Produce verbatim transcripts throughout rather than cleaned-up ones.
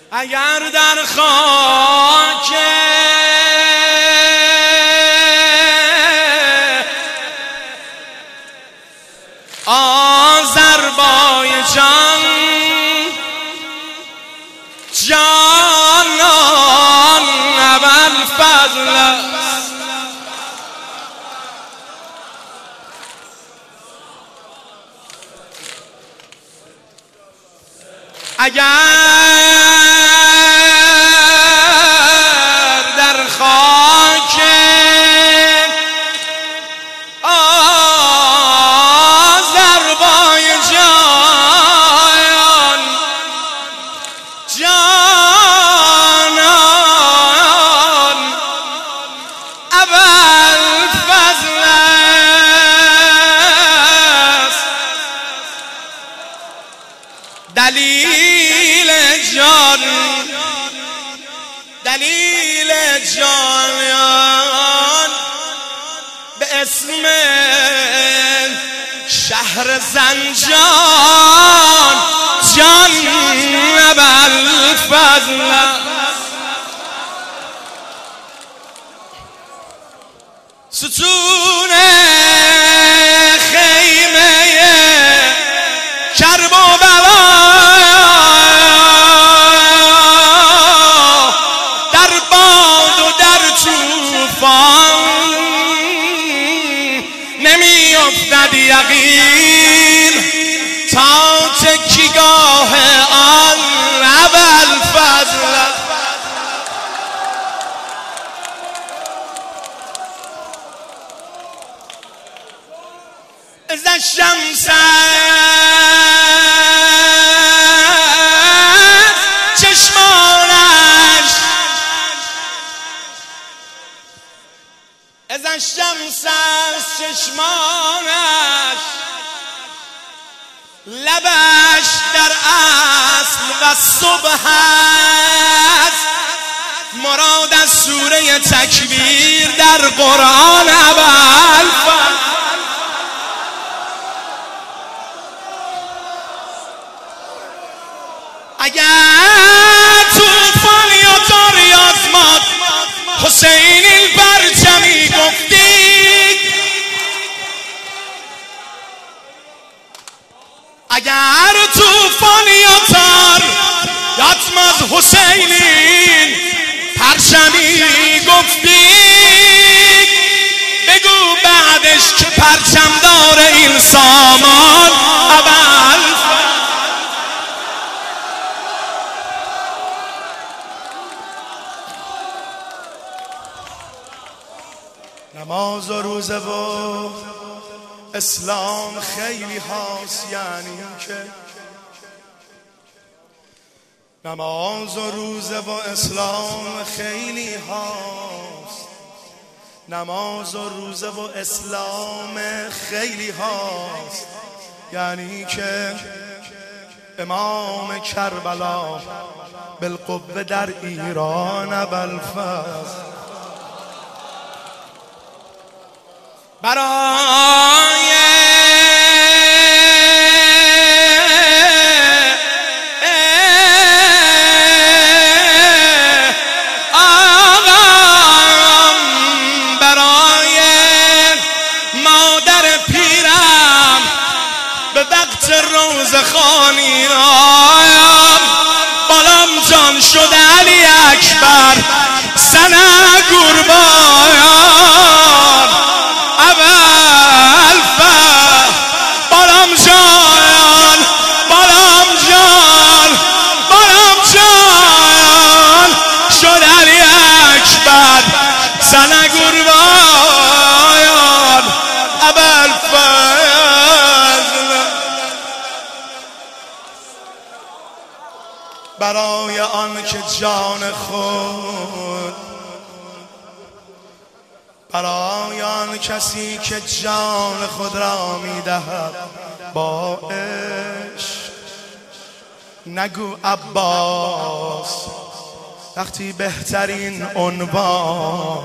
اگر در خاک آذربایجان جانان ابوالفضل است، اگر در خاک آذربایجان جانان ابوالفضل است، دلیل جان دلیل جان به اسم شهر زنجان جان ابوالفضل ستون خیمه کرب و بلا در باد و در طوفان نمی افتد یقین تا تکیگاه آن ابوالفضل. اذا الشمس چشمانش اذا الشمس چشمانش لبش در اصل و صبح است، مراد از سوره تکویر در قرآن ابوالفضل. اگر توفان یا دریاز ماد حسین البرجمی گفتید، اگر توفان یا تار یاتماز حسینین پرچمی گفتید، بگو بعدش که پرچمدار این سامان ابوالفضل. نماز و روزه و اسلام خیلی هاست، یعنی که نماز و روزه و اسلام خیلی هاست، نماز و روزه و اسلام خیلی هاست، یعنی که امام کربلا بالقوه در ایران ابوالفضل برای آقام، برای مادر پیرم به وقت روزخوانی آیم، بالام جان شد علی اکبر سنه قربان ابوالفضل. بالام جان بالام جان بالام جان شد علی اکبر سنه قربان ابوالفضل. برای آن که جان خود، برای آن کسی که جان خود را میدهد با عشق، نگو عباس وقتی بهترین عنوان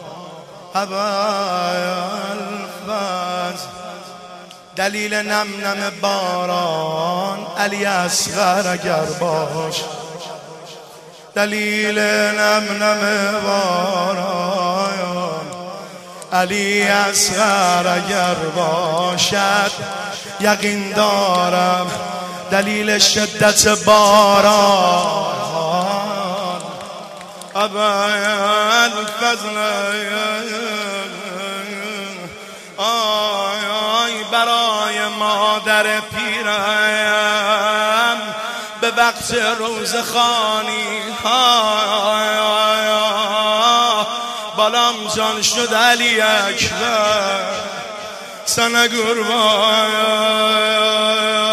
ابوالفضل. دلیل نم نم باران علی اصغر اگر باش، دلیل نم نم باران علی اصغر اگر باشد یقین دارم دلیل شدت باران ابد فضل آی آی برای مادر پیرم به وقت روزخوانی بالام جان شد علی اکبر سنه قربان